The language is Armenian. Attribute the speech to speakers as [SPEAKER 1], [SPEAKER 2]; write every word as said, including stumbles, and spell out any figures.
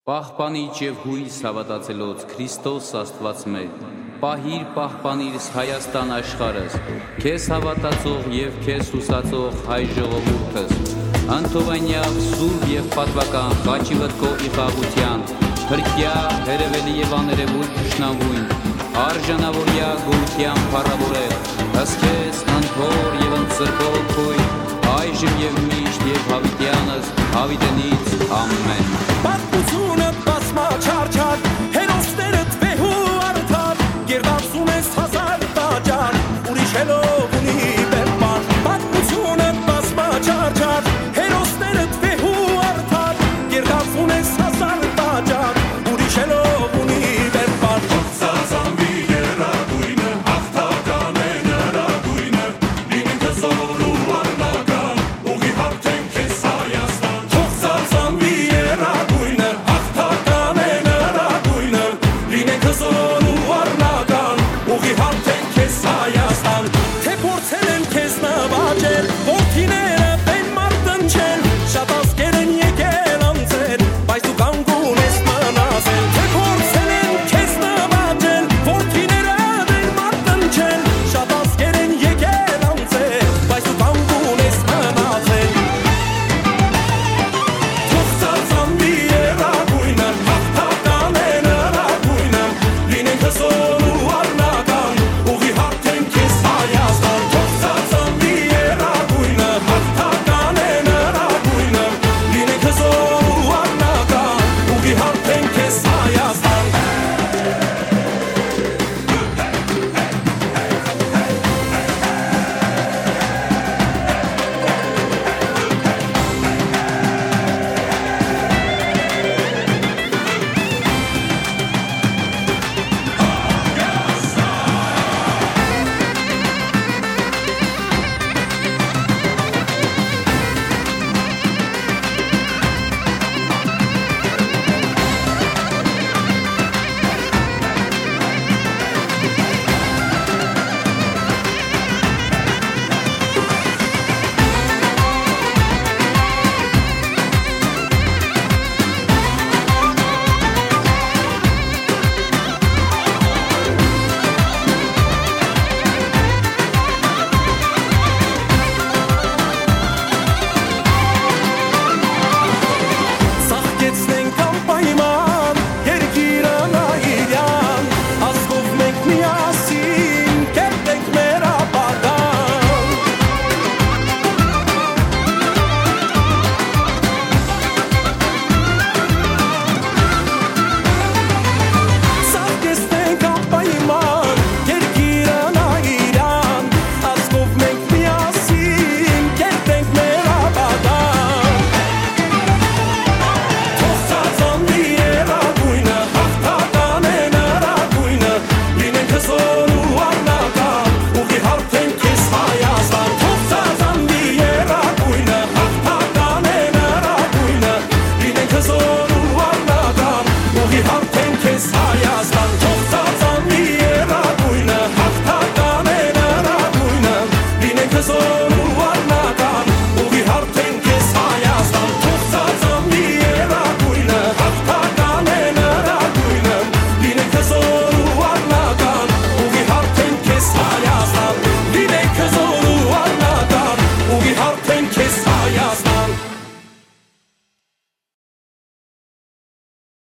[SPEAKER 1] Պահպանիչ և հույս հավատացելոց Քրիստոս Աստված մեր, պահիր պահպանիրս Հայաստան աշխարհս, քեզ հավատացող և քեզ հուսացող հայ ժողովուրդս, անթողանյալ սուրբ և պատվական խաչի վտքով իխաղության, փրկյա, հերևելի և աներևույթ թշնամուն, արժանավորյա գոյության փառավորել, հսկես, անթոր և ընծրկող քույր, այժմ և միշտ և հավիտյանս հավիտենից ամեն։